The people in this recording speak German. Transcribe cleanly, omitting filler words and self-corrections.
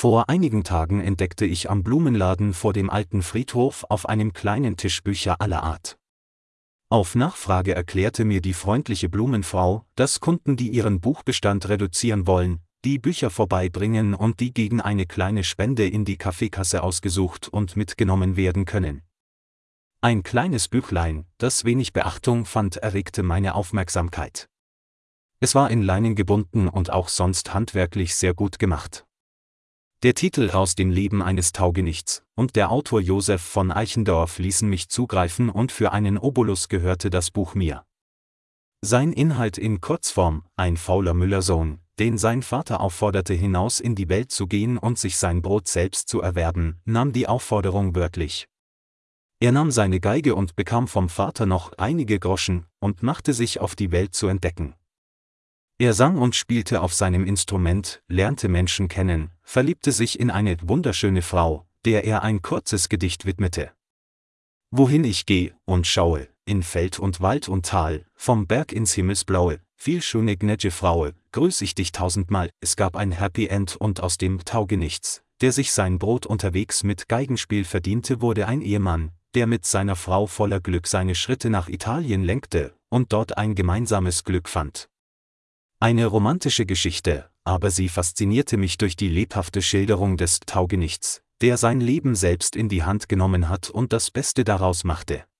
Vor einigen Tagen entdeckte ich am Blumenladen vor dem alten Friedhof auf einem kleinen Tisch Bücher aller Art. Auf Nachfrage erklärte mir die freundliche Blumenfrau, dass Kunden, die ihren Buchbestand reduzieren wollen, die Bücher vorbeibringen und die gegen eine kleine Spende in die Kaffeekasse ausgesucht und mitgenommen werden können. Ein kleines Büchlein, das wenig Beachtung fand, erregte meine Aufmerksamkeit. Es war in Leinen gebunden und auch sonst handwerklich sehr gut gemacht. Der Titel »Aus dem Leben eines Taugenichts« und der Autor Josef von Eichendorff ließen mich zugreifen und für einen Obolus gehörte das Buch mir. Sein Inhalt in Kurzform: Ein fauler Müllersohn, den sein Vater aufforderte, hinaus in die Welt zu gehen und sich sein Brot selbst zu erwerben, nahm die Aufforderung wörtlich. Er nahm seine Geige und bekam vom Vater noch einige Groschen und machte sich auf die Welt zu entdecken. Er sang und spielte auf seinem Instrument, lernte Menschen kennen, verliebte sich in eine wunderschöne Frau, der er ein kurzes Gedicht widmete. Wohin ich geh und schaue, in Feld und Wald und Tal, vom Berg ins Himmelsblaue, viel schöne gnädige Fraue, grüß ich dich tausendmal. Es gab ein Happy End und aus dem Taugenichts, der sich sein Brot unterwegs mit Geigenspiel verdiente, wurde ein Ehemann, der mit seiner Frau voller Glück seine Schritte nach Italien lenkte und dort ein gemeinsames Glück fand. Eine romantische Geschichte, aber sie faszinierte mich durch die lebhafte Schilderung des Taugenichts, der sein Leben selbst in die Hand genommen hat und das Beste daraus machte.